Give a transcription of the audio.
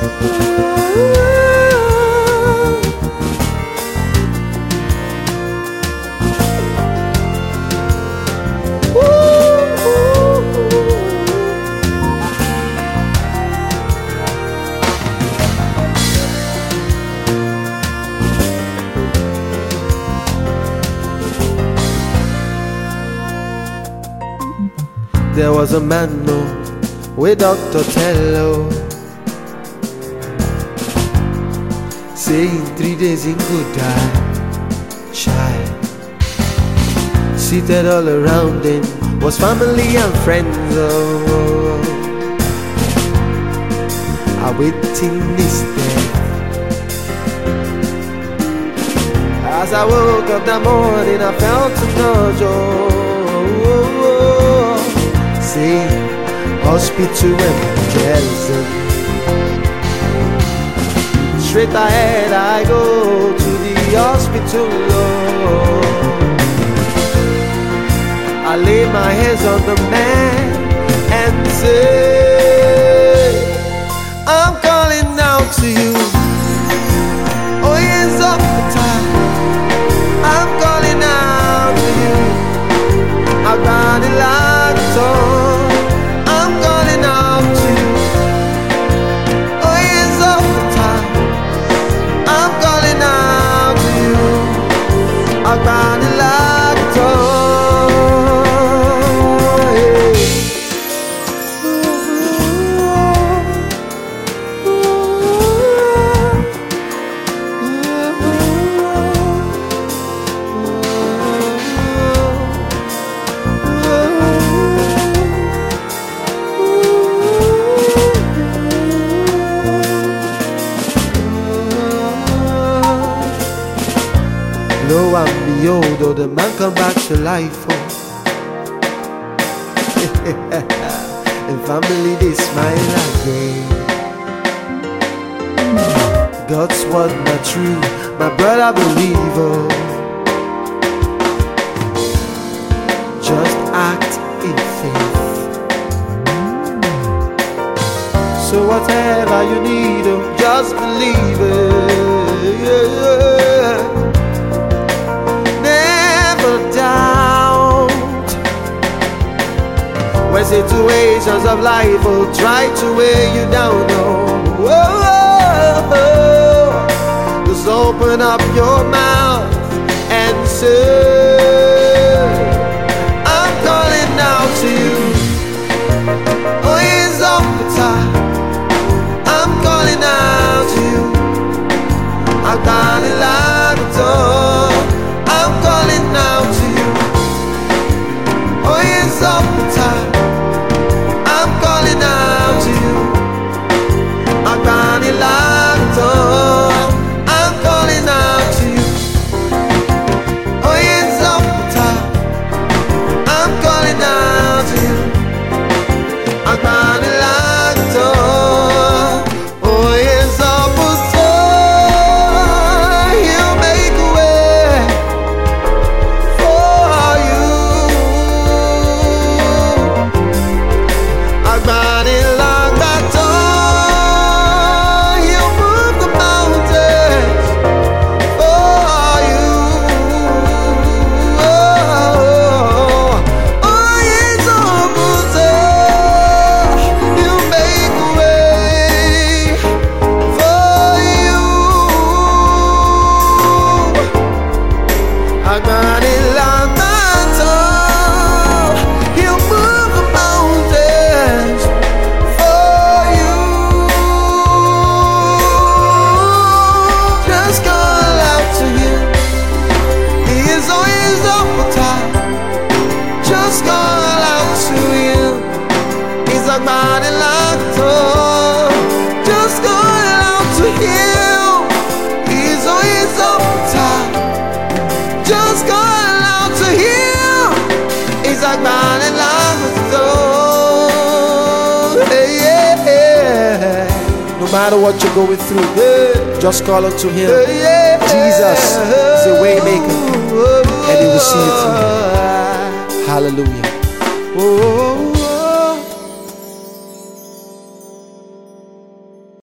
There was a man with Dr. Tello, saying 3 days in good die. Child, seated all around him was family and friends, awaiting his death. As I woke up that morning, I felt a nudge, say, hospital emergency. Straight ahead I go to the hospital, I lay my hands on the man and say, I'm calling out to you. Oh, yes, up the time. I'm calling out to you. I've got it locked on. I'm calling out to you. Oh, yes, up the time. I'm calling out to you. I've got it locked on. Lo and behold, oh, the man come back to life, oh. And family, they smile again. God's word not true, my brother believe, oh. Just act in faith. So whatever you need, oh, just believe it, yeah. Doubt when situations of life will try to weigh you down. Just open up your mouth and say, I'm calling out to you. Oh, it's off the top. I'm calling out to you. I've got it locked on. I'm calling out to you. Oh, yes, off the top. I'm calling out to you. I've got it locked on. I'm calling out to you. Oh, yes, off the top. I'm calling out to you. I've got it locked on. Oh, yes, off the top. He'll make a way. Just call out to him. He's always up the top. Just call out to him. He's like mine and like the soul. Hey, yeah, yeah. No matter what you're going through, yeah, just call out to him. Yeah, Jesus is a way maker, and he will see you through. Hallelujah. Oh.